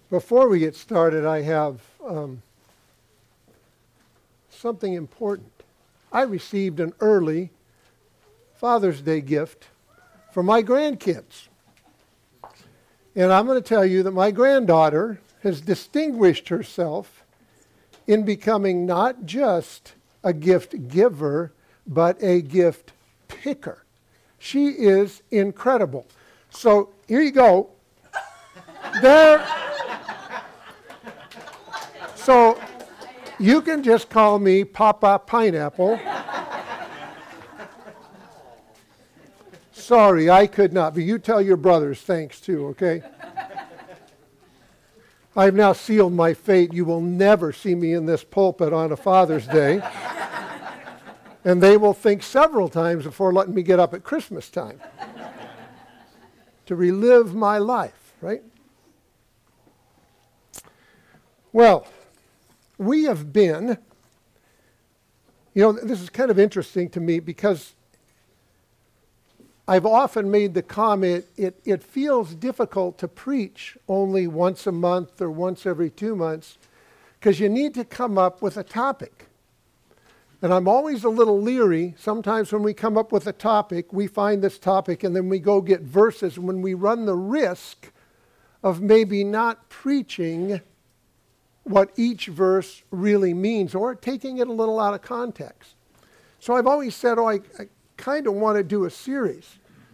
Before we get started, I have something important. I received an early Father's Day gift from my grandkids. And I'm going to tell you that my granddaughter has distinguished herself in becoming not just a gift giver, but a gift picker. She is incredible. So here you go. There. So you can just call me Papa Pineapple. Sorry, I could not, but you tell your brothers thanks too, okay? I've now sealed my fate. You will never see me in this pulpit on a Father's Day. And they will think several times before letting me get up at Christmas time to relive my life, right? Well, we have been, this is kind of interesting to me because I've often made the comment, it feels difficult to preach only once a month or once every 2 months because you need to come up with a topic. And I'm always a little leery. Sometimes when we come up with a topic, we find this topic and then we go get verses when we run the risk of maybe not preaching what each verse really means or taking it a little out of context. So I've always said, I kind of want to do a series.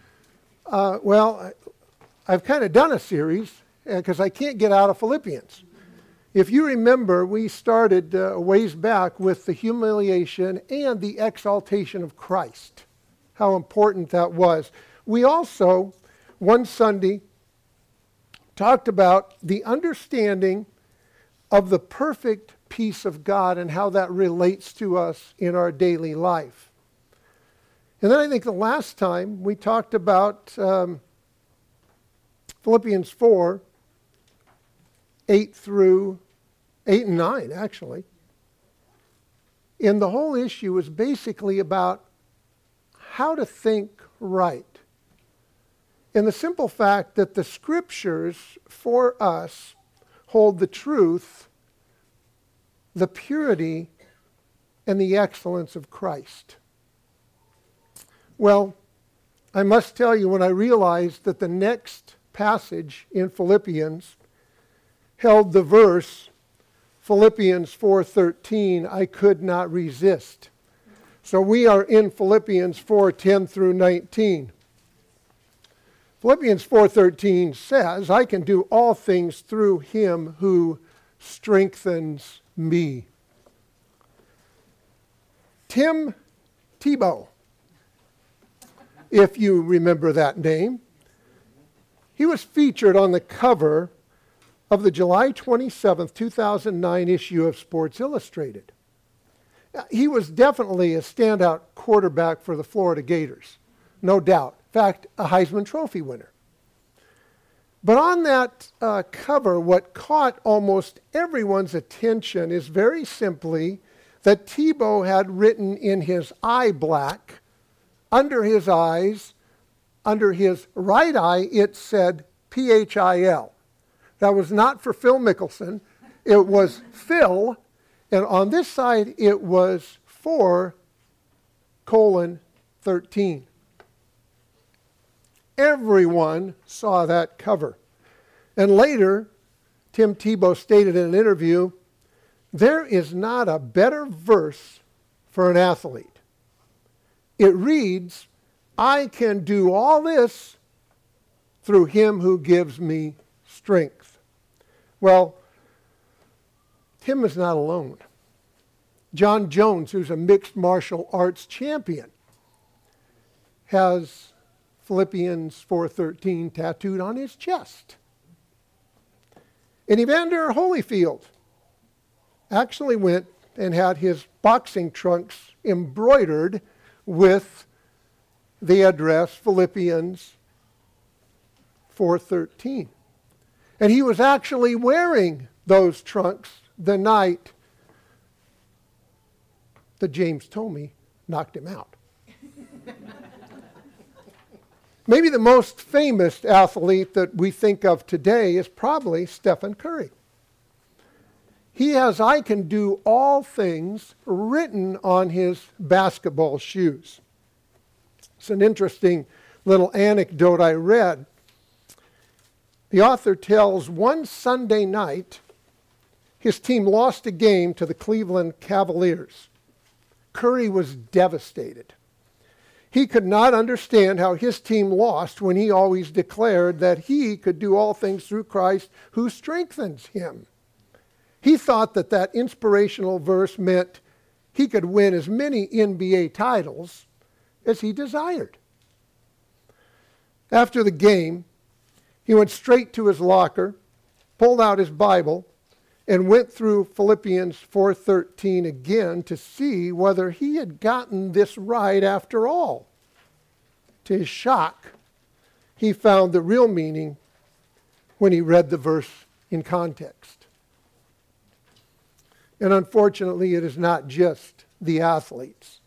I've kind of done a series because I can't get out of Philippians. If you remember, we started a ways back with the humiliation and the exaltation of Christ, how important that was. We also, one Sunday, talked about the understanding of the perfect peace of God and how that relates to us in our daily life. And then I think the last time we talked about Philippians 4, 8 and 9, actually. And the whole issue was basically about how to think right. And the simple fact that the scriptures for us hold the truth, the purity, and the excellence of Christ. Well, I must tell you, when I realized that the next passage in Philippians held the verse Philippians 4:13, I could not resist. So we are in Philippians 4:10 through 19. Philippians 4:13 says, I can do all things through him who strengthens me. Tim Tebow, if you remember that name, he was featured on the cover of the July 27th, 2009 issue of Sports Illustrated. He was definitely a standout quarterback for the Florida Gators, no doubt. In fact, a Heisman Trophy winner. But on that cover, what caught almost everyone's attention is very simply that Tebow had written in his eye black, under his eyes, under his right eye, it said P-H-I-L. That was not for Phil Mickelson. It was Phil, and on this side it was 4:13. Everyone saw that cover. And later, Tim Tebow stated in an interview, there is not a better verse for an athlete. It reads, I can do all this through him who gives me strength. Well, Tim is not alone. John Jones, who's a mixed martial arts champion, has Philippians 4:13 tattooed on his chest. And Evander Holyfield actually went and had his boxing trunks embroidered with the address Philippians 4:13. And he was actually wearing those trunks the night that James Tomey knocked him out. Maybe the most famous athlete that we think of today is probably Stephen Curry. He has "I can do all things" written on his basketball shoes. It's an interesting little anecdote I read. The author tells one Sunday night, his team lost a game to the Cleveland Cavaliers. Curry was devastated. He could not understand how his team lost when he always declared that he could do all things through Christ who strengthens him. He thought that that inspirational verse meant he could win as many NBA titles as he desired. After the game, he went straight to his locker, pulled out his Bible, and went through Philippians 4:13 again to see whether he had gotten this right after all. To his shock, he found the real meaning when he read the verse in context. And unfortunately, it is not just the athletes.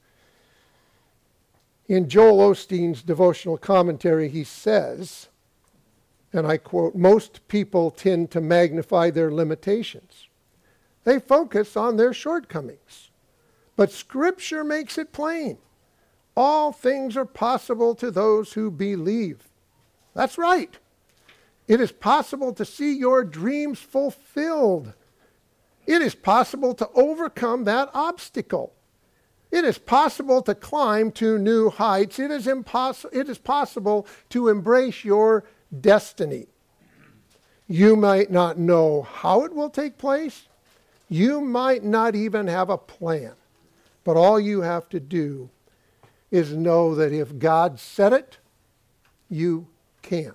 In Joel Osteen's devotional commentary, he says, and I quote, "Most people tend to magnify their limitations. They focus on their shortcomings. But Scripture makes it plain. All things are possible to those who believe." That's right. It is possible to see your dreams fulfilled. It is possible to overcome that obstacle. It is possible to climb to new heights. It is possible to embrace your destiny. You might not know how it will take place. You might not even have a plan. But all you have to do is know that if God said it, you can.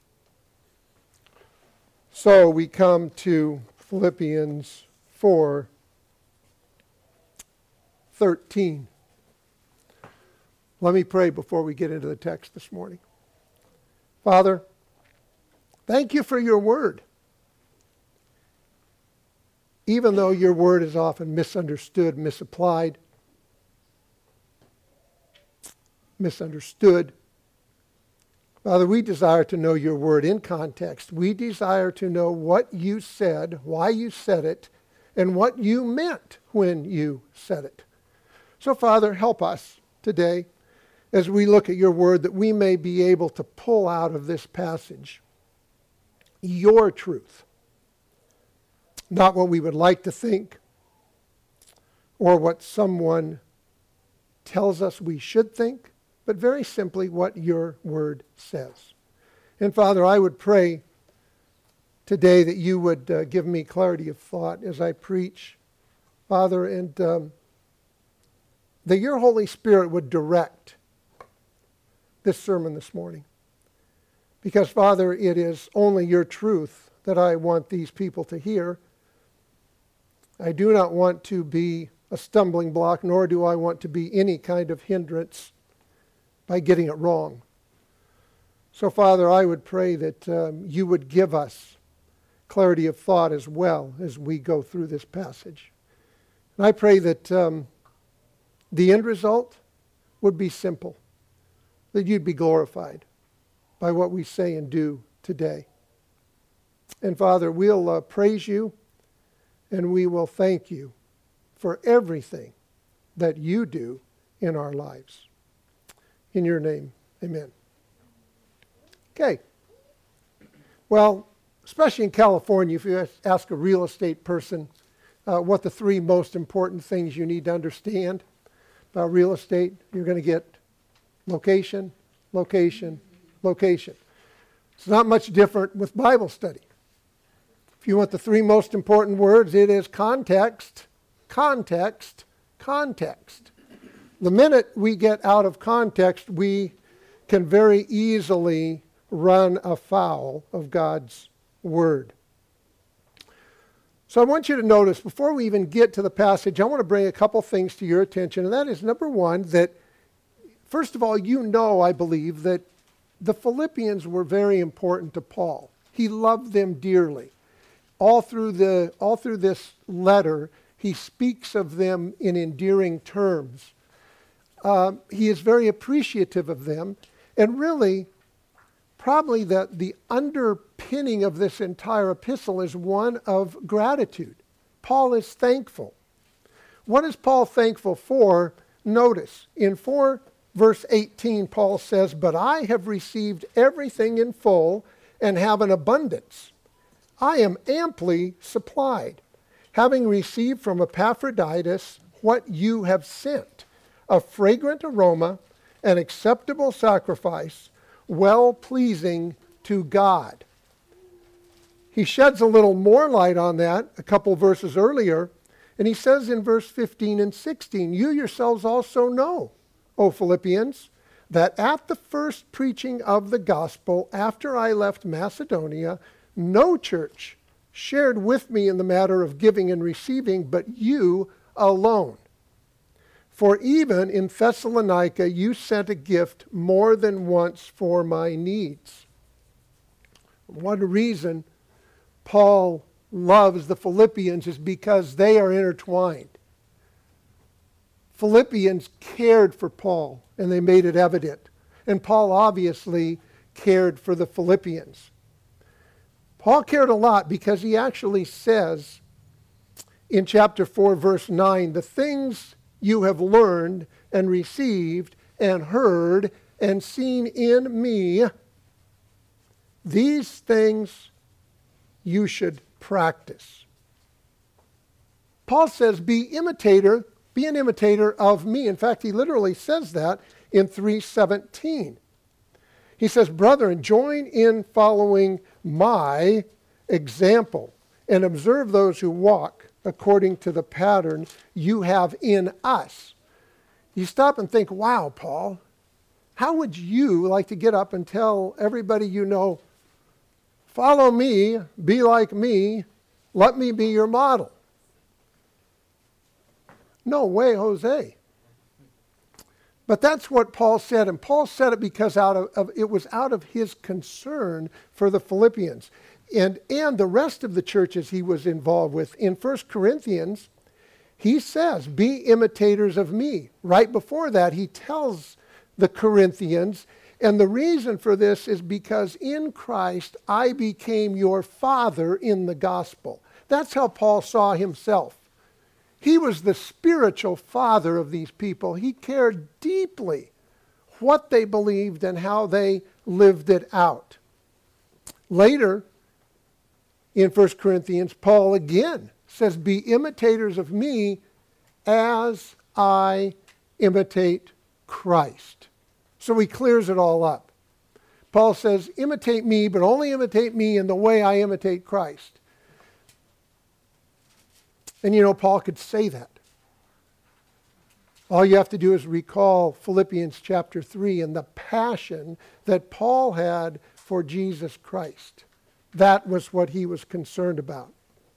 So we come to Philippians 4:13. Let me pray before we get into the text this morning. Father, thank you for your word. Even though your word is often misunderstood, misapplied, misunderstood, Father, we desire to know your word in context. We desire to know what you said, why you said it, and what you meant when you said it. So, Father, help us today as we look at your word that we may be able to pull out of this passage your truth. Not what we would like to think or what someone tells us we should think, but very simply what your word says. And Father, I would pray today that you would give me clarity of thought as I preach, Father, and that your Holy Spirit would direct this sermon this morning. Because, Father, it is only your truth that I want these people to hear. I do not want to be a stumbling block, nor do I want to be any kind of hindrance by getting it wrong. So, Father, I would pray that you would give us clarity of thought as well as we go through this passage. And I pray that the end result would be simple, that you'd be glorified by what we say and do today. And Father, we'll praise you and we will thank you for everything that you do in our lives. In your name, amen. Okay. Well, especially in California, if you ask a real estate person what the three most important things you need to understand about real estate, you're going to get location, location, location. It's not much different with Bible study. If you want the three most important words, it is context, context, context. The minute we get out of context, we can very easily run afoul of God's word. So I want you to notice, before we even get to the passage, I want to bring a couple things to your attention, and that is, number one, that first of all, you know, I believe, that the Philippians were very important to Paul. He loved them dearly. All through this letter, he speaks of them in endearing terms. He is very appreciative of them. And really, probably the underpinning of this entire epistle is one of gratitude. Paul is thankful. What is Paul thankful for? Notice, in 4 verse 18, Paul says, "But I have received everything in full and have an abundance. I am amply supplied, having received from Epaphroditus what you have sent, a fragrant aroma, an acceptable sacrifice, well-pleasing to God." He sheds a little more light on that a couple verses earlier, and he says in verse 15 and 16, "You yourselves also know, O Philippians, that at the first preaching of the gospel after I left Macedonia, no church shared with me in the matter of giving and receiving, but you alone. For even in Thessalonica you sent a gift more than once for my needs." One reason Paul loves the Philippians is because they are intertwined. Philippians cared for Paul, and they made it evident. And Paul obviously cared for the Philippians. Paul cared a lot because he actually says in chapter 4, verse 9, "The things you have learned and received and heard and seen in me, these things you should practice." Paul says, be an imitator of me. In fact, he literally says that in 3:17. He says, "Brethren, join in following my example and observe those who walk according to the pattern you have in us." You stop and think, wow, Paul, how would you like to get up and tell everybody you know, follow me, be like me, let me be your model? No way, Jose. But that's what Paul said, and Paul said it because it was out of his concern for the Philippians and the rest of the churches he was involved with. In 1 Corinthians, he says, "Be imitators of me." Right before that, he tells the Corinthians, and the reason for this is because in Christ I became your father in the gospel. That's how Paul saw himself. He was the spiritual father of these people. He cared deeply what they believed and how they lived it out. Later, in 1 Corinthians, Paul again says, "Be imitators of me as I imitate Christ." So he clears it all up. Paul says, imitate me, but only imitate me in the way I imitate Christ. And you know, Paul could say that. All you have to do is recall Philippians chapter 3 and the passion that Paul had for Jesus Christ. That was what he was concerned about.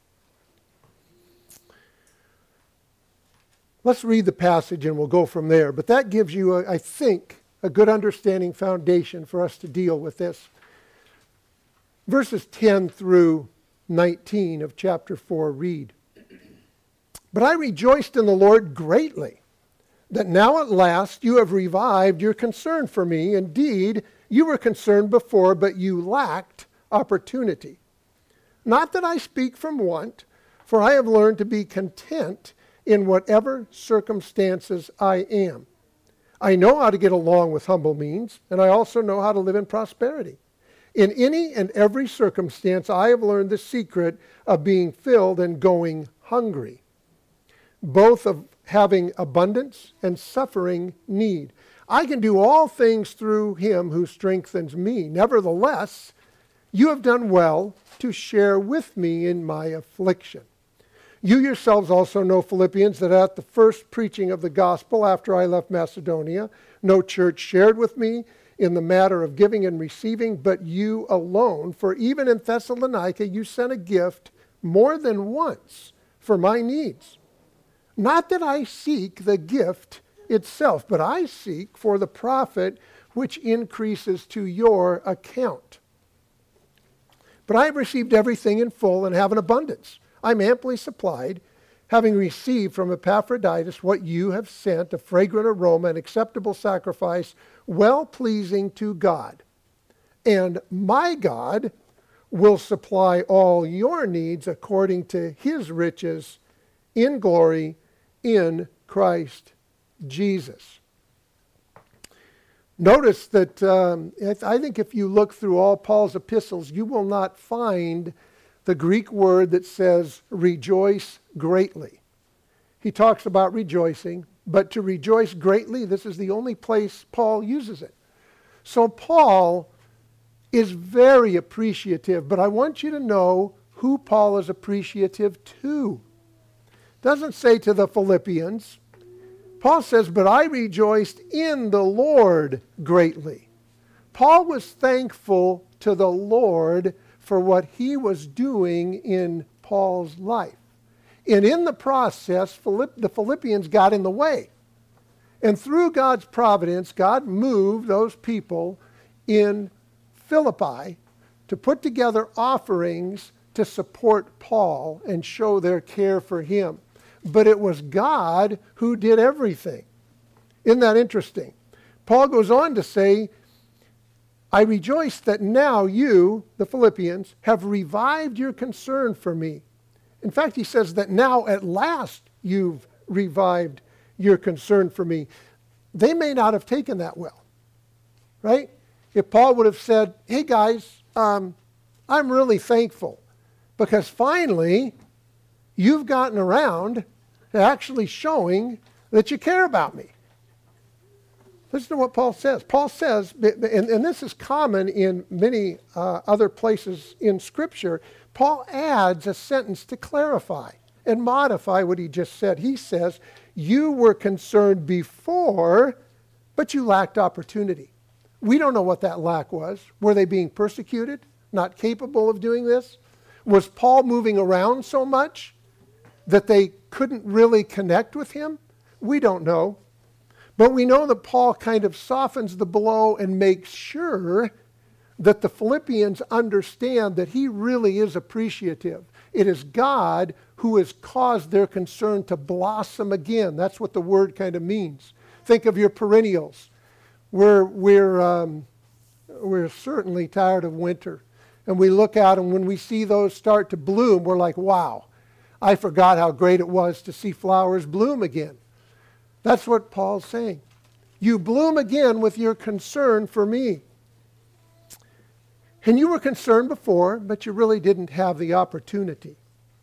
Let's read the passage and we'll go from there. But that gives you, I think, a good understanding foundation for us to deal with this. Verses 10 through 19 of chapter 4 read, "But I rejoiced in the Lord greatly, that now at last you have revived your concern for me. Indeed, you were concerned before, but you lacked opportunity. Not that I speak from want, for I have learned to be content in whatever circumstances I am. I know how to get along with humble means, and I also know how to live in prosperity. In any and every circumstance, I have learned the secret of being filled and going hungry, both of having abundance and suffering need. I can do all things through him who strengthens me. Nevertheless, you have done well to share with me in my affliction. You yourselves also know, Philippians, that at the first preaching of the gospel after I left Macedonia, no church shared with me in the matter of giving and receiving, but you alone. For even in Thessalonica you sent a gift more than once for my needs. Not that I seek the gift itself, but I seek for the profit which increases to your account. But I have received everything in full and have an abundance. I'm amply supplied, having received from Epaphroditus what you have sent, a fragrant aroma, an acceptable sacrifice, well-pleasing to God. and my God will supply all your needs according to his riches in glory in Christ Jesus. Notice that I think if you look through all Paul's epistles, you will not find the Greek word that says rejoice greatly. He talks about rejoicing, but to rejoice greatly, this is the only place Paul uses it. So Paul is very appreciative, but I want you to know who Paul is appreciative to. Doesn't say to the Philippians. Paul says, but I rejoiced in the Lord greatly. Paul was thankful to the Lord for what he was doing in Paul's life. And in the process, the Philippians got in the way. And through God's providence, God moved those people in Philippi to put together offerings to support Paul and show their care for him. But it was God who did everything. Isn't that interesting? Paul goes on to say, I rejoice that now you, the Philippians, have revived your concern for me. In fact, he says that now at last you've revived your concern for me. They may not have taken that well, right? If Paul would have said, hey guys, I'm really thankful because finally you've gotten around to actually showing that you care about me. Listen to what Paul says. Paul says, and this is common in many other places in Scripture, Paul adds a sentence to clarify and modify what he just said. He says, you were concerned before, but you lacked opportunity. We don't know what that lack was. Were they being persecuted? Not capable of doing this? Was Paul moving around so much that they couldn't really connect with him? We don't know. But we know that Paul kind of softens the blow and makes sure that the Philippians understand that he really is appreciative. It is God who has caused their concern to blossom again. That's what the word kind of means. Think of your perennials. We're certainly tired of winter. And we look out and when we see those start to bloom, we're like, wow, I forgot how great it was to see flowers bloom again. That's what Paul's saying. You bloom again with your concern for me. And you were concerned before, but you really didn't have the opportunity.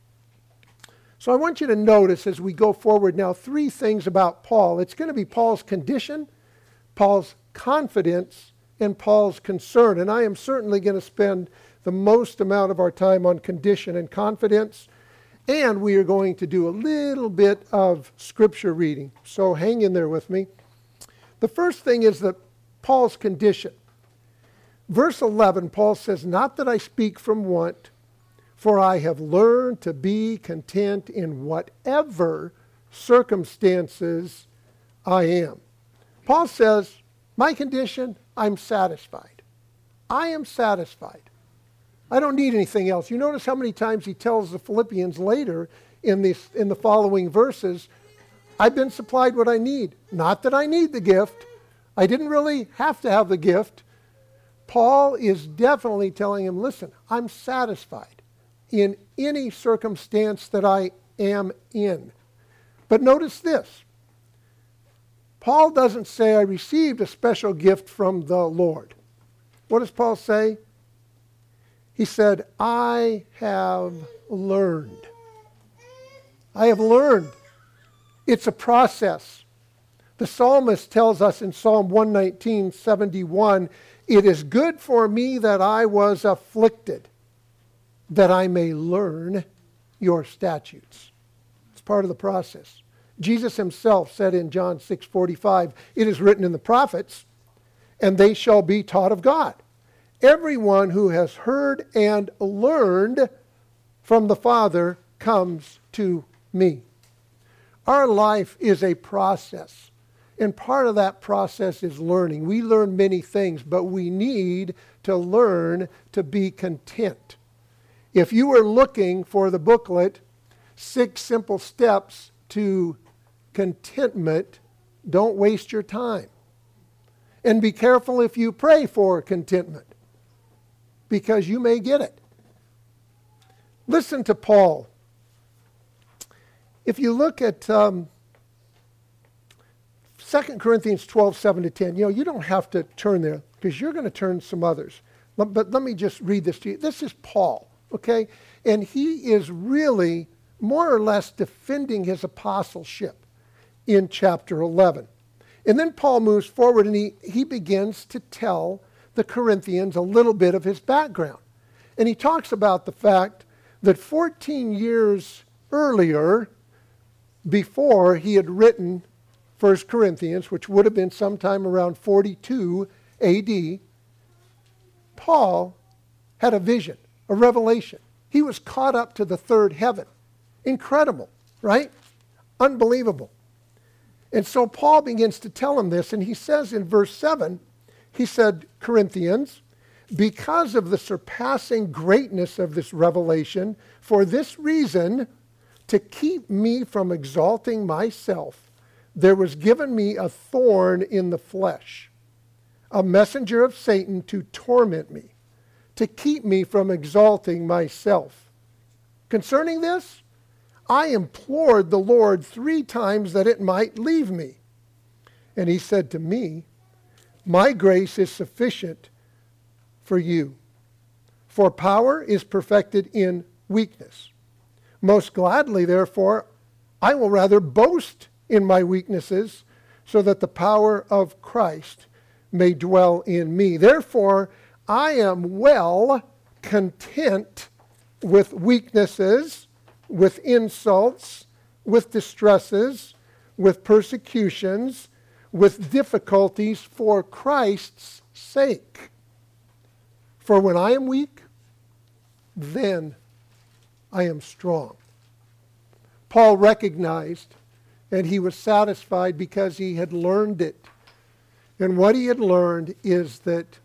So I want you to notice as we go forward now 3 things about Paul. It's going to be Paul's condition, Paul's confidence, and Paul's concern. And I am certainly going to spend the most amount of our time on condition and confidence. And we are going to do a little bit of scripture reading. So hang in there with me. The first thing is that Paul's condition. Verse 11, Paul says, not that I speak from want, for I have learned to be content in whatever circumstances I am. Paul says, my condition, I'm satisfied. I am satisfied. I don't need anything else. You notice how many times he tells the Philippians later in the following verses, I've been supplied what I need. Not that I need the gift. I didn't really have to have the gift. Paul is definitely telling him, listen, I'm satisfied in any circumstance that I am in. But notice this. Paul doesn't say I received a special gift from the Lord. What does Paul say? He said, I have learned. I have learned. It's a process. The psalmist tells us in Psalm 119:71, it is good for me that I was afflicted, that I may learn your statutes. It's part of the process. Jesus himself said in John 6:45, it is written in the prophets, and they shall be taught of God. Everyone who has heard and learned from the Father comes to me. Our life is a process. And part of that process is learning. We learn many things, but we need to learn to be content. If you were looking for the booklet, 6 Simple Steps to Contentment, don't waste your time. And be careful if you pray for contentment. because you may get it. Listen to Paul. If you look at 2 Corinthians 12, 7-10, you don't have to turn there because you're going to turn some others. But let me just read this to you. This is Paul, okay? And he is really more or less defending his apostleship in chapter 11. And then Paul moves forward and he begins to tell the Corinthians a little bit of his background. And he talks about the fact that 14 years earlier, before he had written 1 Corinthians, which would have been sometime around 42 AD, Paul had a vision, a revelation. He was caught up to the third heaven. Incredible, right? Unbelievable. And so Paul begins to tell him this, and he says in verse 7, he said, Corinthians, because of the surpassing greatness of this revelation, for this reason, to keep me from exalting myself, there was given me a thorn in the flesh, a messenger of Satan to torment me, to keep me from exalting myself. Concerning this, I implored the Lord 3 times that it might leave me. And he said to me, my grace is sufficient for you, for power is perfected in weakness. Most gladly, therefore, I will rather boast in my weaknesses, so that the power of Christ may dwell in me. Therefore, I am well content with weaknesses, with insults, with distresses, with persecutions, with difficulties for Christ's sake. For when I am weak, then I am strong. Paul recognized and he was satisfied because he had learned it. And what he had learned is that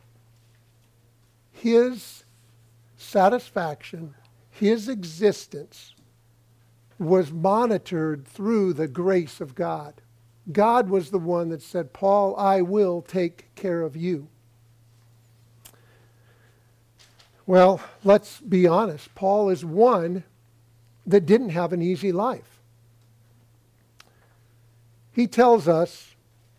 his satisfaction, his existence, was monitored through the grace of God. God was the one that said, Paul, I will take care of you. Well, let's be honest. Paul is one that didn't have an easy life. He tells us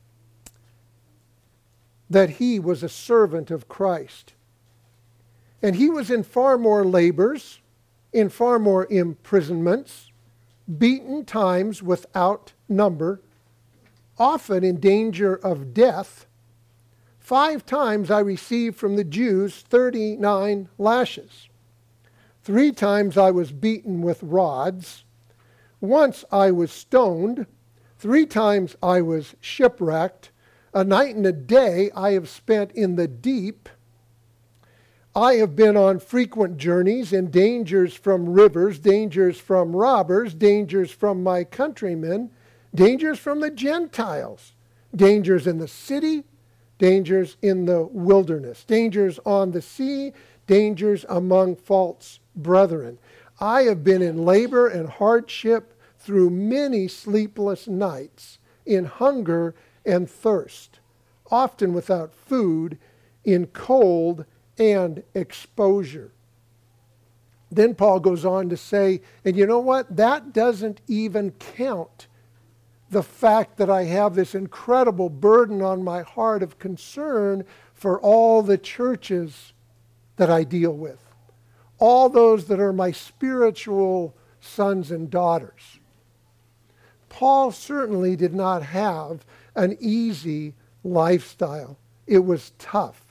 that he was a servant of Christ. And he was in far more labors, in far more imprisonments, beaten times without number, often in danger of death. 5 times I received from the Jews 39 lashes. 3 times I was beaten with rods. Once I was stoned. 3 times I was shipwrecked. A night and a day I have spent in the deep. I have been on frequent journeys in dangers from rivers, dangers from robbers, dangers from my countrymen, dangers from the Gentiles, dangers in the city, dangers in the wilderness, dangers on the sea, dangers among false brethren. I have been in labor and hardship through many sleepless nights, in hunger and thirst, often without food, in cold and exposure. Then Paul goes on to say, and you know what? That doesn't even count the fact that I have this incredible burden on my heart of concern for all the churches that I deal with, all those that are my spiritual sons and daughters. Paul certainly did not have an easy lifestyle. It was tough.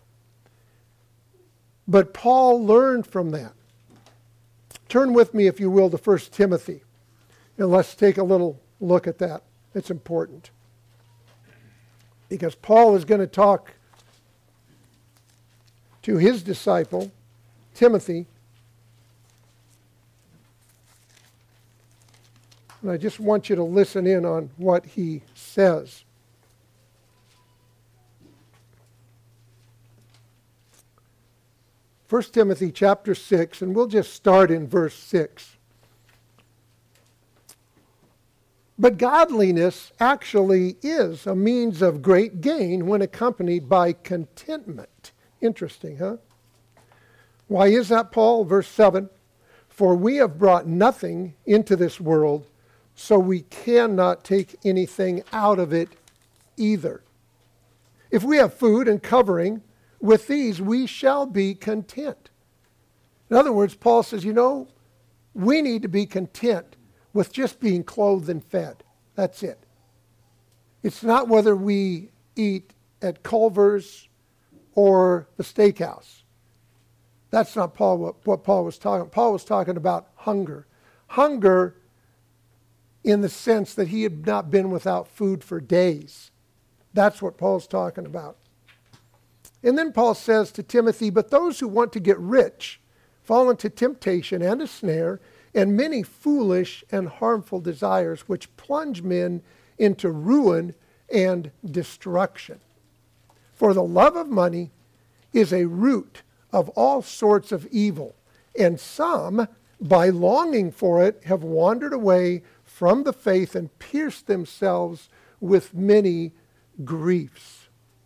But Paul learned from that. Turn with me, if you will, to 1 Timothy. And let's take a little look at that. It's important. Because Paul is going to talk to his disciple, Timothy. And I just want you to listen in on what he says. First Timothy chapter 6, and we'll just start in verse 6. But godliness actually is a means of great gain when accompanied by contentment. Interesting, huh? Why is that, Paul? Verse 7, for we have brought nothing into this world, so we cannot take anything out of it either. If we have food and covering, with these we shall be content. In other words, Paul says, we need to be content with just being clothed and fed. That's it. It's not whether we eat at Culver's or the steakhouse. That's not what Paul was talking about. Paul was talking about hunger. Hunger in the sense that he had not been without food for days. That's what Paul's talking about. And then Paul says to Timothy, but those who want to get rich fall into temptation and a snare and many foolish and harmful desires which plunge men into ruin and destruction. For the love of money is a root of all sorts of evil, and some, by longing for it, have wandered away from the faith and pierced themselves with many griefs.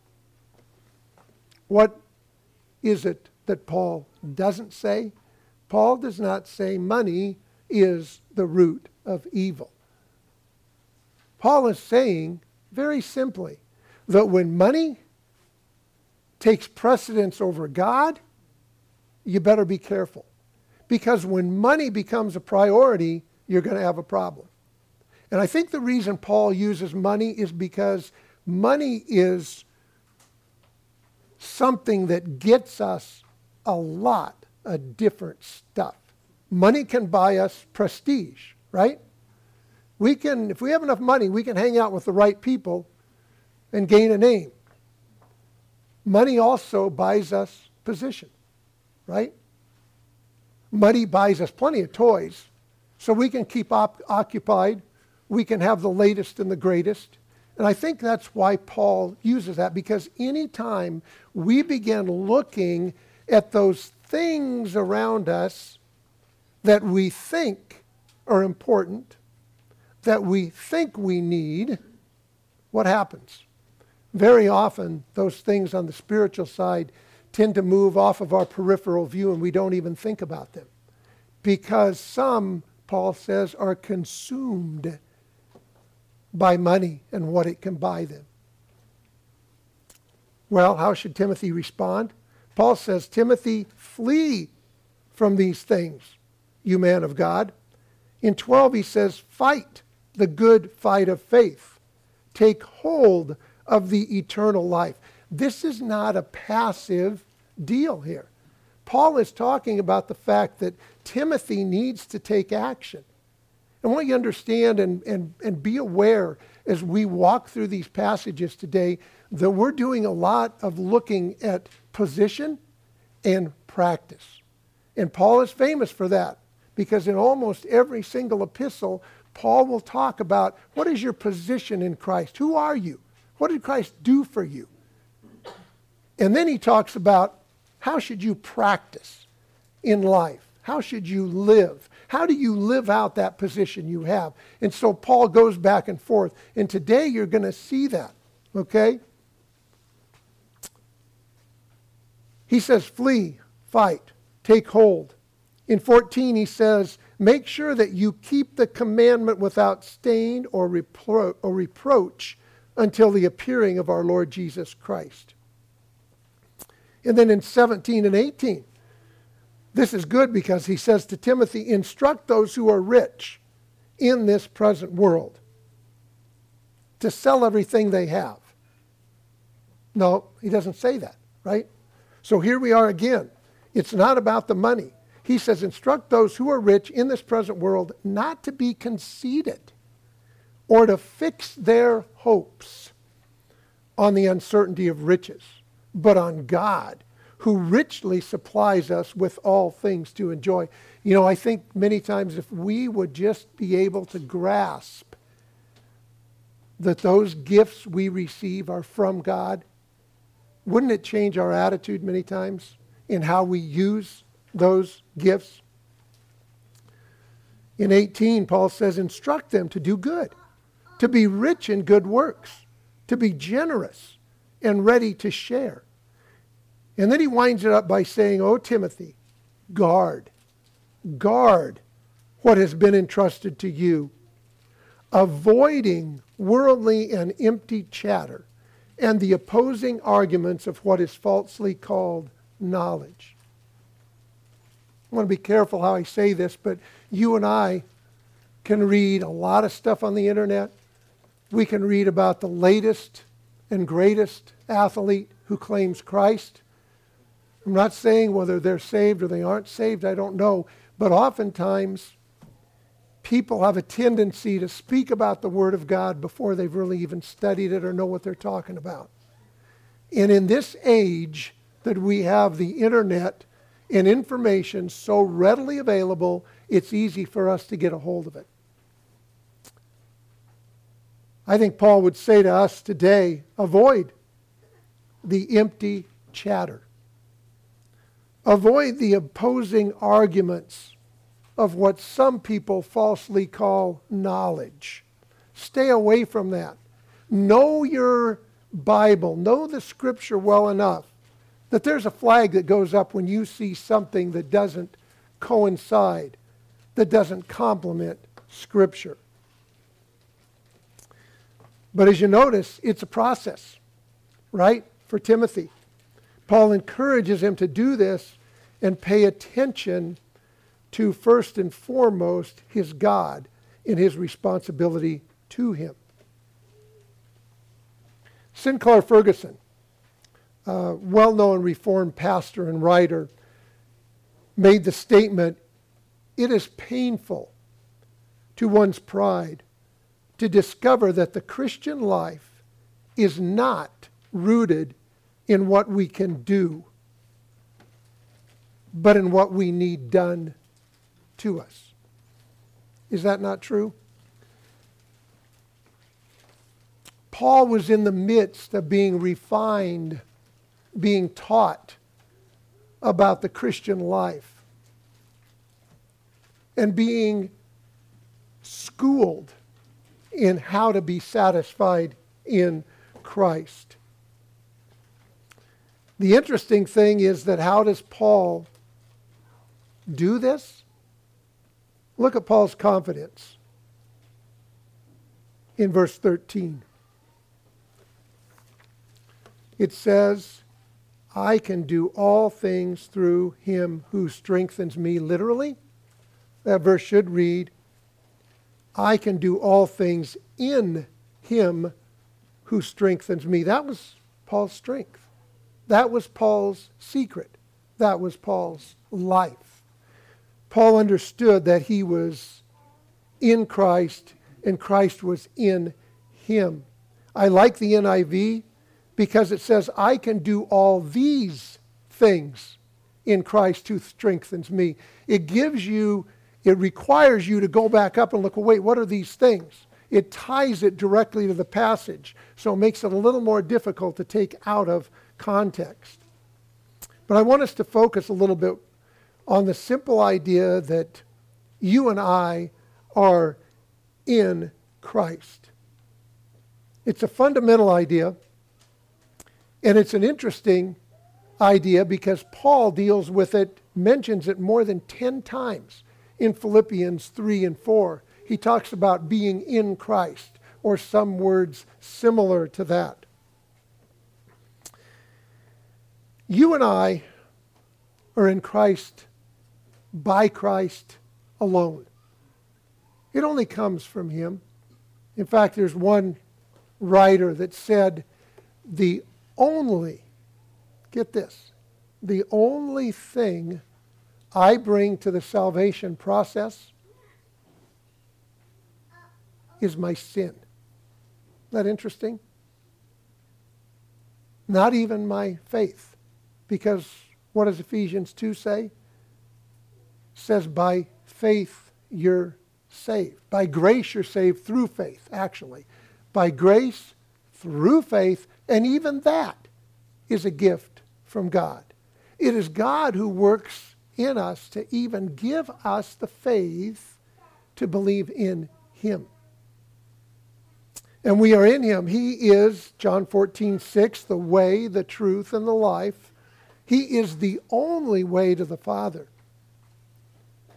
What is it that Paul doesn't say? Paul does not say money is the root of evil. Paul is saying, very simply, that when money takes precedence over God, you better be careful. Because when money becomes a priority, you're going to have a problem. And I think the reason Paul uses money is because money is something that gets us a lot of different stuff. Money can buy us prestige, right? If we have enough money, we can hang out with the right people and gain a name. Money also buys us position, right? Money buys us plenty of toys, so we can keep occupied. We can have the latest and the greatest. And I think that's why Paul uses that, because anytime we begin looking at those things around us that we think are important, that we think we need, what happens? Very often, those things on the spiritual side tend to move off of our peripheral view and we don't even think about them. Because some, Paul says, are consumed by money and what it can buy them. Well, how should Timothy respond? Paul says, Timothy, flee from these things, you man of God. In 12, he says, fight the good fight of faith. Take hold of the eternal life. This is not a passive deal here. Paul is talking about the fact that Timothy needs to take action. I want you to understand and be aware as we walk through these passages today that we're doing a lot of looking at position and practice. And Paul is famous for that because in almost every single epistle, Paul will talk about what is your position in Christ? Who are you? What did Christ do for you? And then he talks about how should you practice in life? How should you live? How do you live out that position you have? And so Paul goes back and forth. And today you're going to see that, okay? He says, flee, fight, take hold. In 14 he says, make sure that you keep the commandment without stain or reproach until the appearing of our Lord Jesus Christ. And then in 17 and 18, this is good because he says to Timothy, instruct those who are rich in this present world to sell everything they have. No, he doesn't say that, right? So here we are again. It's not about the money. He says, instruct those who are rich in this present world not to be conceited or to fix their hopes on the uncertainty of riches, but on God, who richly supplies us with all things to enjoy. You know, I think many times if we would just be able to grasp that those gifts we receive are from God, wouldn't it change our attitude many times in how we use those gifts? In 18, Paul says, instruct them to do good, to be rich in good works, to be generous and ready to share. And then he winds it up by saying, O Timothy, Guard what has been entrusted to you, avoiding worldly and empty chatter and the opposing arguments of what is falsely called knowledge. I want to be careful how I say this, but you and I can read a lot of stuff on the internet. We can read about the latest and greatest athlete who claims Christ. I'm not saying whether they're saved or they aren't saved, I don't know. But oftentimes, people have a tendency to speak about the Word of God before they've really even studied it or know what they're talking about. And in this age that we have the internet and information so readily available, it's easy for us to get a hold of it. I think Paul would say to us today, avoid the empty chatter. Avoid the opposing arguments of what some people falsely call knowledge. Stay away from that. Know your Bible. Know the Scripture well enough that there's a flag that goes up when you see something that doesn't coincide, that doesn't complement Scripture. But as you notice, it's a process, right, for Timothy. Paul encourages him to do this and pay attention to, first and foremost, his God and his responsibility to him. Sinclair Ferguson, a well-known Reformed pastor and writer, made the statement, "It is painful to one's pride to discover that the Christian life is not rooted in what we can do, but in what we need done to us." Is that not true? Paul was in the midst of being refined, being taught about the Christian life, and being schooled in how to be satisfied in Christ. The interesting thing is that how does Paul do this? Look at Paul's confidence in verse 13. It says, "I can do all things through him who strengthens me." Literally, that verse should read, "I can do all things in him who strengthens me." That was Paul's strength. That was Paul's secret. That was Paul's life. Paul understood that he was in Christ and Christ was in him. I like the NIV because it says, "I can do all these things in Christ who strengthens me." It requires you to go back up and look, well, wait, what are these things? It ties it directly to the passage, so it makes it a little more difficult to take out of context. But I want us to focus a little bit on the simple idea that you and I are in Christ. It's a fundamental idea, and it's an interesting idea because Paul deals with it, mentions it more than 10 times in Philippians 3 and 4. He talks about being in Christ, or some words similar to that. You and I are in Christ by Christ alone. It only comes from him. In fact, there's one writer that said the only thing I bring to the salvation process is my sin. Isn't that interesting? Not even my faith. Because what does Ephesians 2 say? It says by faith you're saved. By grace you're saved through faith, actually. By grace, through faith, and even that is a gift from God. It is God who works in us to even give us the faith to believe in him. And we are in him. He is, John 14:6, the way, the truth, and the life. He is the only way to the Father.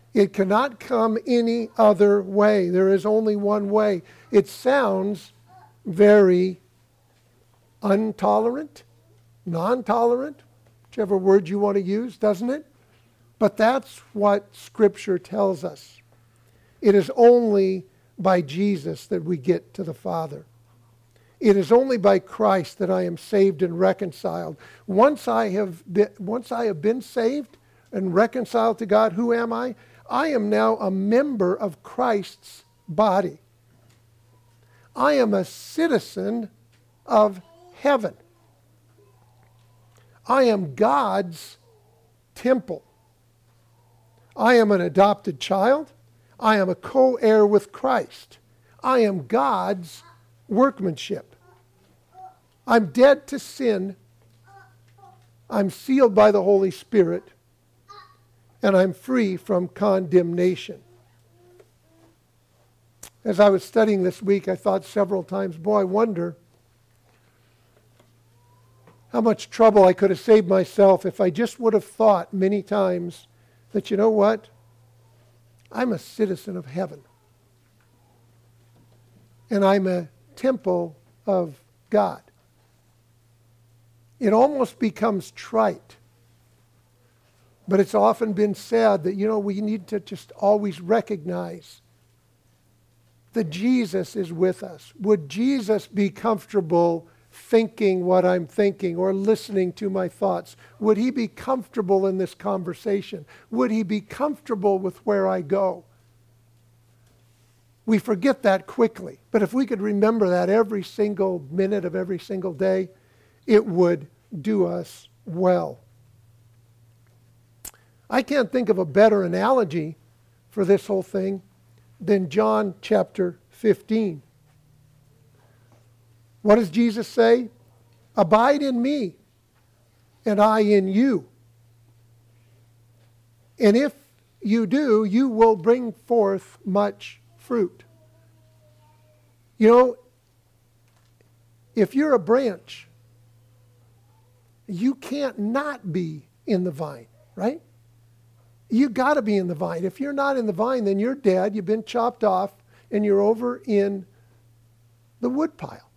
It cannot come any other way. There is only one way. It sounds very intolerant, non-tolerant, whichever word you want to use, doesn't it? But that's what Scripture tells us. It is only by Jesus that we get to the Father. It is only by Christ that I am saved and reconciled. Once I have been saved and reconciled to God, who am I? I am now a member of Christ's body. I am a citizen of heaven. I am God's temple. I am an adopted child. I am a co-heir with Christ. I am God's workmanship. I'm dead to sin. I'm sealed by the Holy Spirit. And I'm free from condemnation. As I was studying this week, I thought several times, boy, I wonder how much trouble I could have saved myself if I just would have thought many times that, you know what? I'm a citizen of heaven. And I'm a temple of God. It almost becomes trite. But it's often been said that, we need to just always recognize that Jesus is with us. Would Jesus be comfortable thinking what I'm thinking or listening to my thoughts? Would he be comfortable in this conversation? Would he be comfortable with where I go? We forget that quickly. But if we could remember that every single minute of every single day, it would do us well. I can't think of a better analogy for this whole thing than John chapter 15. What does Jesus say? Abide in me, and I in you. And if you do, you will bring forth much fruit. If you're a branch, you can't not be in the vine, right? You got to be in the vine. If you're not in the vine, then you're dead. You've been chopped off, and you're over in the woodpile.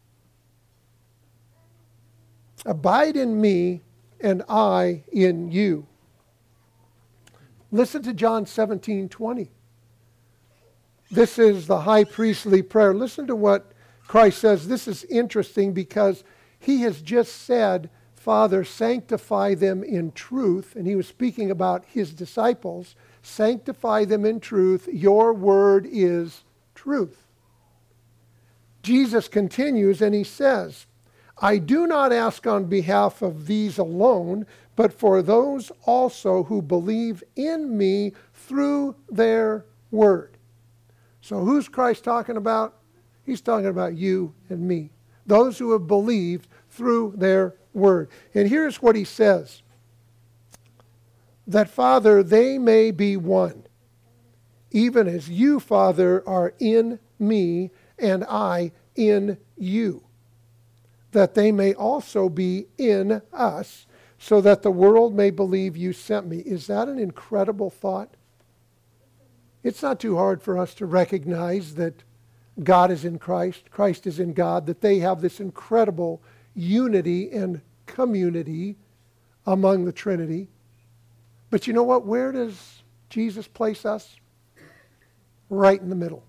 Abide in me, and I in you. Listen to John 17:20. This is the high priestly prayer. Listen to what Christ says. This is interesting because he has just said, Father, sanctify them in truth. And he was speaking about his disciples. Sanctify them in truth. Your word is truth. Jesus continues and he says, I do not ask on behalf of these alone, but for those also who believe in me through their word. So who's Christ talking about? He's talking about you and me. Those who have believed through their word. And here's what he says. That, Father, they may be one, even as you, Father, are in me and I in you, that they may also be in us, so that the world may believe you sent me. Is that an incredible thought? It's not too hard for us to recognize that God is in Christ, Christ is in God, that they have this incredible unity and community among the Trinity. But you know what? Where does Jesus place us? Right in the middle.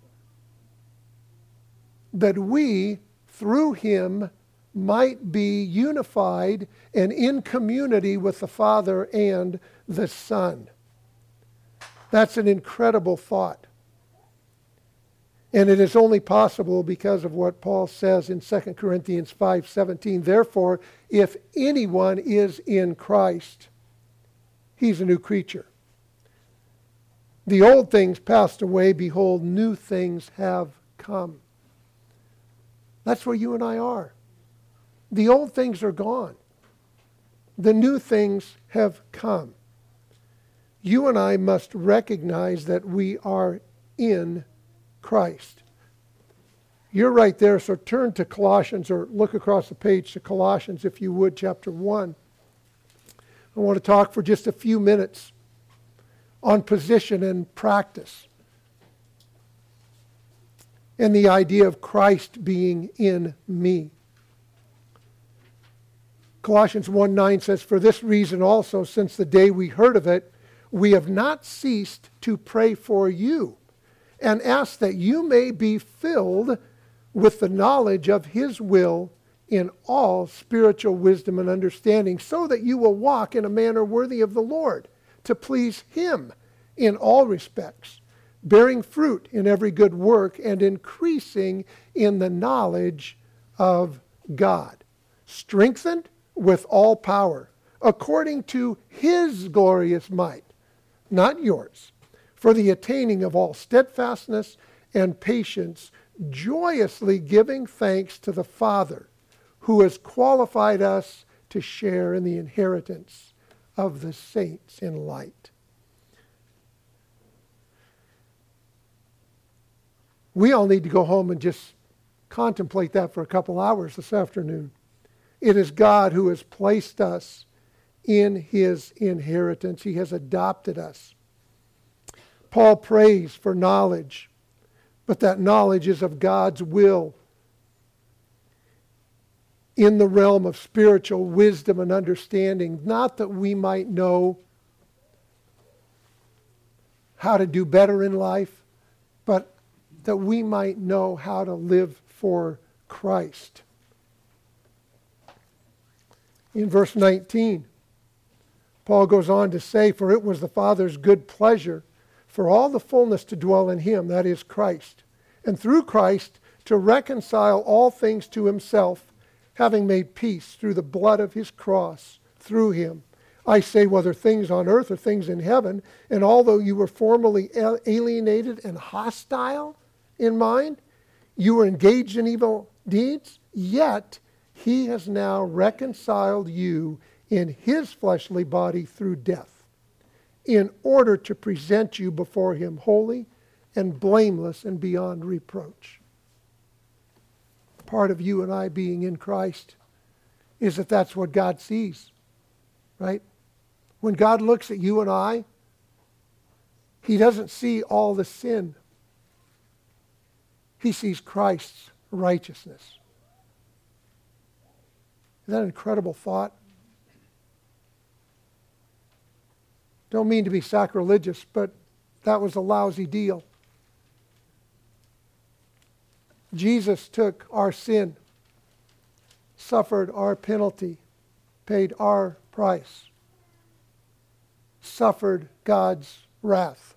That we, through him, might be unified and in community with the Father and the Son. That's an incredible thought. And it is only possible because of what Paul says in 2 Corinthians 5:17. Therefore, if anyone is in Christ, he's a new creature. The old things passed away, behold, new things have come. That's where you and I are. The old things are gone. The new things have come. You and I must recognize that we are in Christ. You're right there, so turn to Colossians, or look across the page to Colossians, if you would, chapter 1. I want to talk for just a few minutes on position and practice. And the idea of Christ being in me. Colossians 1:9 says, "For this reason also, since the day we heard of it, we have not ceased to pray for you and ask that you may be filled with the knowledge of His will in all spiritual wisdom and understanding, so that you will walk in a manner worthy of the Lord, to please Him in all respects, bearing fruit in every good work and increasing in the knowledge of God, strengthened with all power, according to His glorious might, not yours, for the attaining of all steadfastness and patience, joyously giving thanks to the Father, who has qualified us to share in the inheritance of the saints in light." We all need to go home and just contemplate that for a couple hours this afternoon. It is God who has placed us in His inheritance. He has adopted us. Paul prays for knowledge, but that knowledge is of God's will in the realm of spiritual wisdom and understanding, not that we might know how to do better in life, but that we might know how to live for Christ. In verse 19, Paul goes on to say, "For it was the Father's good pleasure for all the fullness to dwell in Him," that is Christ, "and through Christ to reconcile all things to Himself, having made peace through the blood of His cross, through Him. I say, whether things on earth or things in heaven, and although you were formerly alienated and hostile in mind, you were engaged in evil deeds, yet He has now reconciled you in His fleshly body through death, in order to present you before Him holy and blameless and beyond reproach." Part of you and I being in Christ is that that's what God sees, right? When God looks at you and I, He doesn't see all the sin. He sees Christ's righteousness. Isn't that an incredible thought? Don't mean to be sacrilegious, but that was a lousy deal. Jesus took our sin, suffered our penalty, paid our price, suffered God's wrath.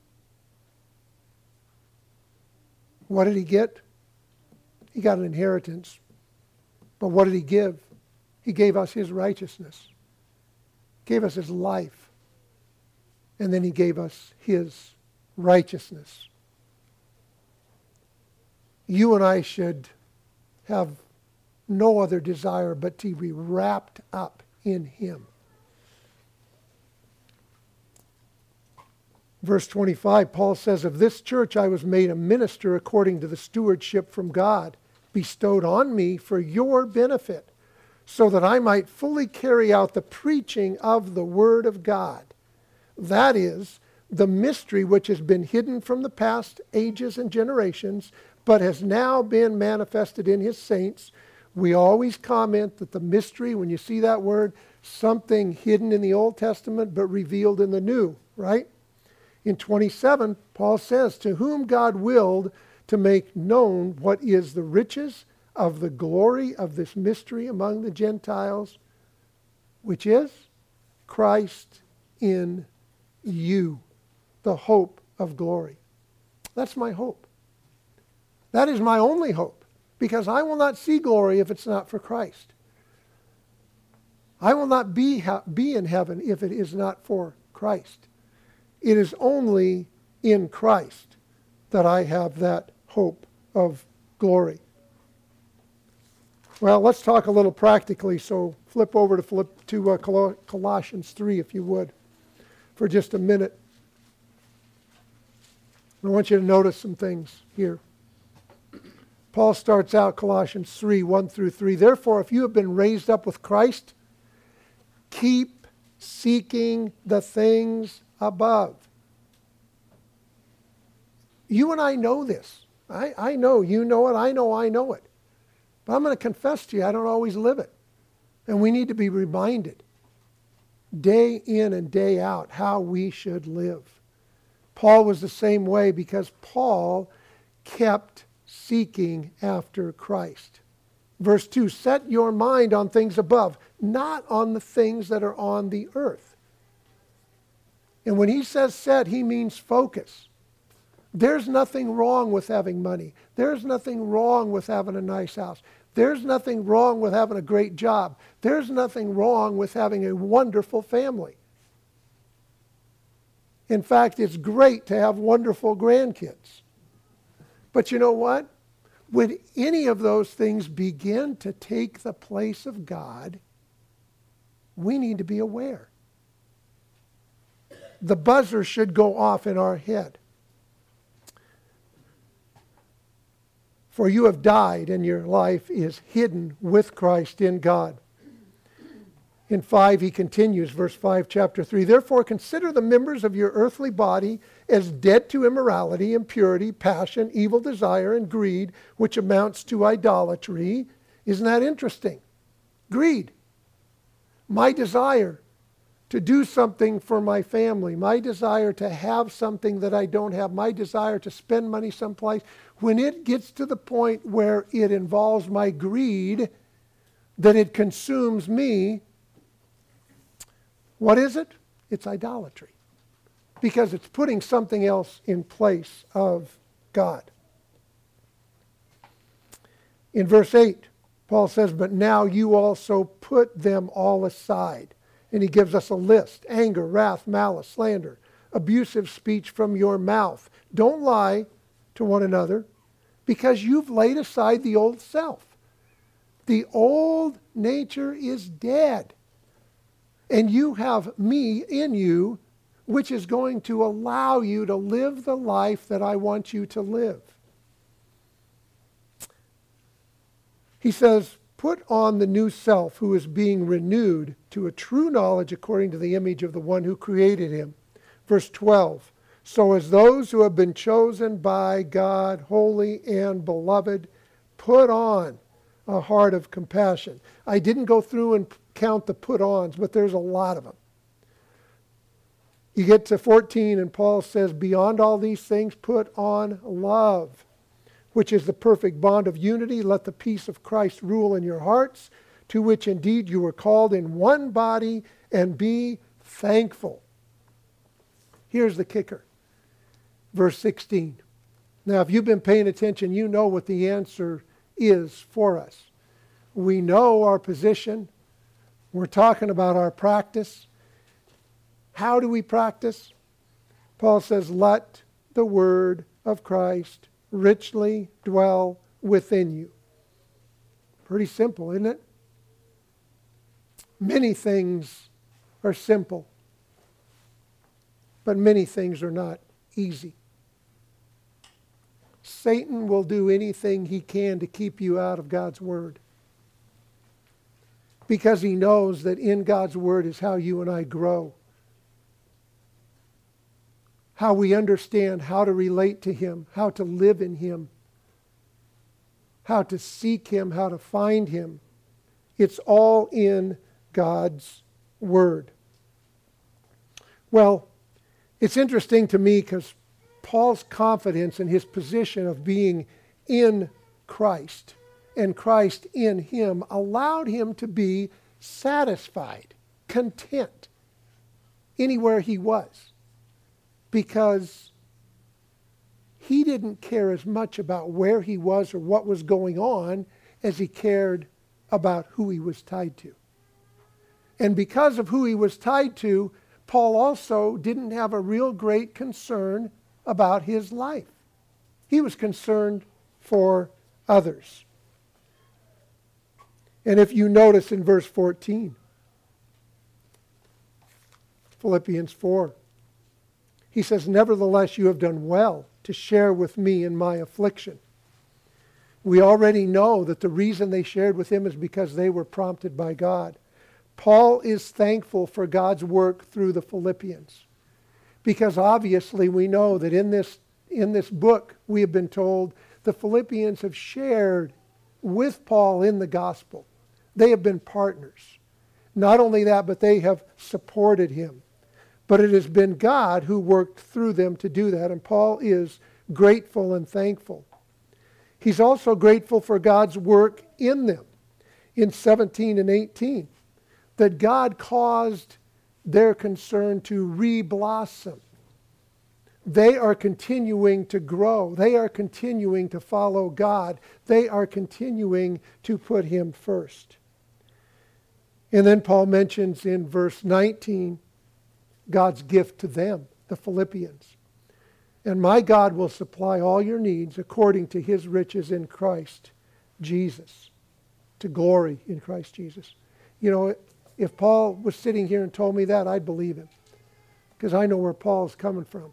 What did He get? He got an inheritance. But what did He give? He gave us His righteousness, gave us His life, and then He gave us His righteousness. You and I should have no other desire but to be wrapped up in Him. Verse 25, Paul says, "Of this church I was made a minister according to the stewardship from God, bestowed on me for your benefit, so that I might fully carry out the preaching of the Word of God. That is, the mystery which has been hidden from the past ages and generations, but has now been manifested in His saints." We always comment that the mystery, when you see that word, something hidden in the Old Testament but revealed in the New, right? In 27, Paul says, "To whom God willed to make known what is the riches of the glory of this mystery among the Gentiles, which is Christ in you, the hope of glory." That's my hope. That is my only hope, because I will not see glory if it's not for Christ. I will not be in heaven if it is not for Christ. It is only in Christ that I have that hope of glory. Well, let's talk a little practically, so flip over to Colossians 3, if you would, for just a minute. I want you to notice some things here. Paul starts out Colossians 3, 1 through 3. "Therefore, if you have been raised up with Christ, keep seeking the things above, You and I know this. I know you know it. I know it. But I'm going to confess to you, I don't always live it. And we need to be reminded day in and day out how we should live. Paul was the same way because Paul kept seeking after Christ. Verse 2, set your mind on things above, not on the things that are on the earth. And when he says set, he means focus. There's nothing wrong with having money. There's nothing wrong with having a nice house. There's nothing wrong with having a great job. There's nothing wrong with having a wonderful family. In fact, it's great to have wonderful grandkids. But you know what? When any of those things begin to take the place of God, we need to be aware. The buzzer should go off in our head. For you have died, and your life is hidden with Christ in God. In 5, he continues, verse 5, chapter 3, therefore consider the members of your earthly body as dead to immorality, impurity, passion, evil desire, and greed, which amounts to idolatry. Isn't that interesting? Greed. My desire to do something for my family, my desire to have something that I don't have, my desire to spend money someplace, when it gets to the point where it involves my greed, that it consumes me, what is it? It's idolatry. Because it's putting something else in place of God. In verse 8, Paul says, but now you also put them all aside. And he gives us a list: anger, wrath, malice, slander, abusive speech from your mouth. Don't lie to one another, because you've laid aside the old self. The old nature is dead. And you have me in you, which is going to allow you to live the life that I want you to live. He says, put on the new self, who is being renewed to a true knowledge according to the image of the one who created him. Verse 12, so as those who have been chosen by God, holy and beloved, put on a heart of compassion. I didn't go through and count the put-ons, but there's a lot of them. You get to 14 and Paul says, beyond all these things, put on love, which is the perfect bond of unity. Let the peace of Christ rule in your hearts, to which indeed you were called in one body, and be thankful. Here's the kicker. Verse 16. Now, if you've been paying attention, you know what the answer is for us. We know our position. We're talking about our practice. How do we practice? Paul says, let the word of Christ richly dwell within you. Pretty simple, isn't it? Many things are simple, but many things are not easy. Satan will do anything he can to keep you out of God's word, because he knows that in God's word is how you and I grow, how we understand how to relate to him, how to live in him, how to seek him, how to find him. It's all in God's word. Well, it's interesting to me because Paul's confidence in his position of being in Christ and Christ in him allowed him to be satisfied, content, anywhere he was, because he didn't care as much about where he was or what was going on as he cared about who he was tied to. And because of who he was tied to, Paul also didn't have a real great concern about his life. He was concerned for others. And if you notice in verse 14, Philippians 4, he says, nevertheless, you have done well to share with me in my affliction. We already know that the reason they shared with him is because they were prompted by God. Paul is thankful for God's work through the Philippians, because obviously we know that in in this book, we have been told, the Philippians have shared with Paul in the gospel. They have been partners. Not only that, but they have supported him. But it has been God who worked through them to do that, and Paul is grateful and thankful. He's also grateful for God's work in them in 17 and 18, that God caused their concern to re-blossom. They are continuing to grow. They are continuing to follow God. They are continuing to put Him first. And then Paul mentions in verse 19 God's gift to them, the Philippians. And my God will supply all your needs according to His riches in Christ Jesus, to glory in Christ Jesus. You know, if Paul was sitting here and told me that, I'd believe him, because I know where Paul is coming from.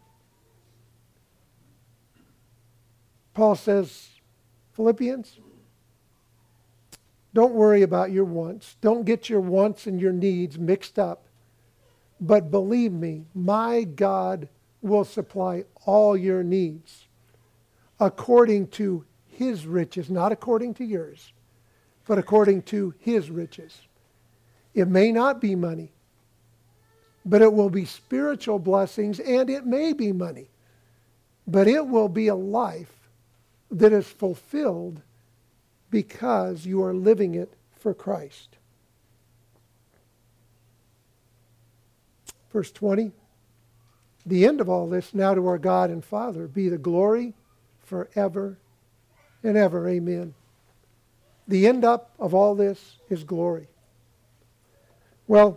Paul says, Philippians, don't worry about your wants. Don't get your wants and your needs mixed up. But believe me, my God will supply all your needs according to His riches, not according to yours, but according to His riches. It may not be money, but it will be spiritual blessings, and it may be money, but it will be a life that is fulfilled because you are living it for Christ. Verse 20, the end of all this, now to our God and Father be the glory forever and ever. Amen. The end up of all this is glory. Well,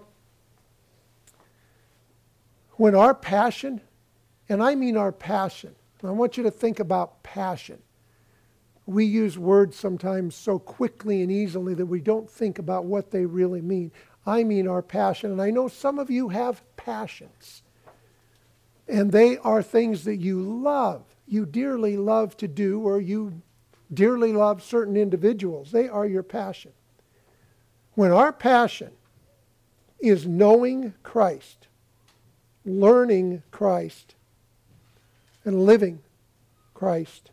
when our passion, and I mean our passion, I want you to think about passion. We use words sometimes so quickly and easily that we don't think about what they really mean. I mean our passion, and I know some of you have passions. And they are things that you love, you dearly love to do, or you dearly love certain individuals. They are your passion. When our passion is knowing Christ, learning Christ, and living Christ,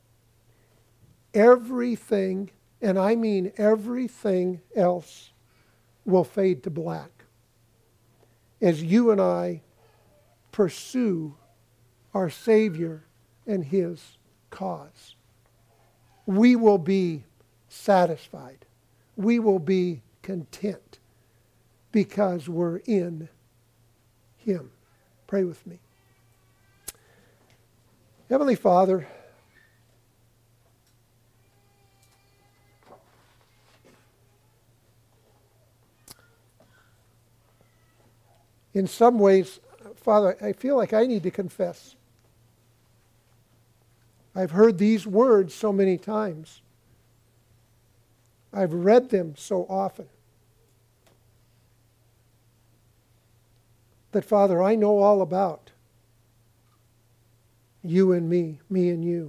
everything, and I mean everything else, will fade to black as you and I pursue our Savior and His cause. We will be satisfied. We will be content because we're in Him. Pray with me. Heavenly Father, in some ways, Father, I feel like I need to confess. I've heard these words so many times. I've read them so often. That, Father, I know all about you and me and you.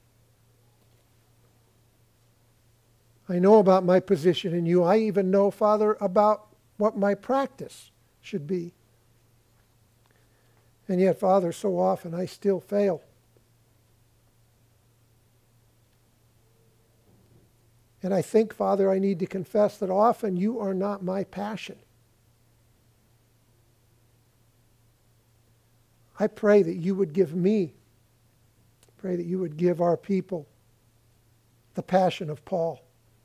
I know about my position in you. I even know, Father, about what my practice should be. And yet, Father, so often I still fail. And I think, Father, I need to confess that often you are not my passion. I pray that you would give me, pray that you would give our people the passion of Paul.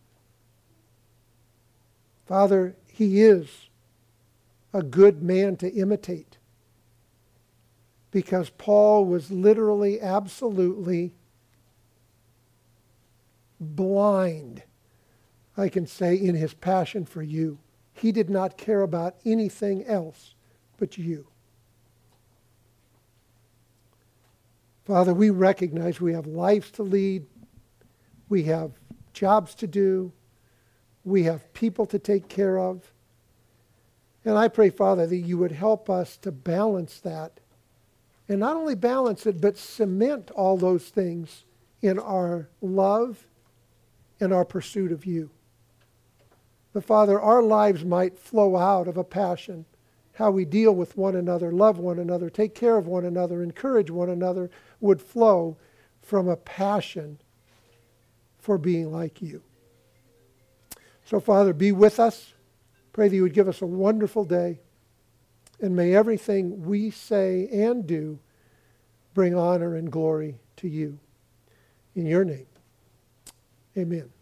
Father, he is a good man to imitate, because Paul was literally, absolutely blind, I can say, in his passion for you. He did not care about anything else but you. Father, we recognize we have lives to lead, we have jobs to do, we have people to take care of. And I pray, Father, that you would help us to balance that. And not only balance it, but cement all those things in our love and our pursuit of you. But Father, our lives might flow out of a passion how we deal with one another, love one another, take care of one another, encourage one another would flow from a passion for being like you. So, Father, be with us. Pray that you would give us a wonderful day. And may everything we say and do bring honor and glory to you. In your name, amen.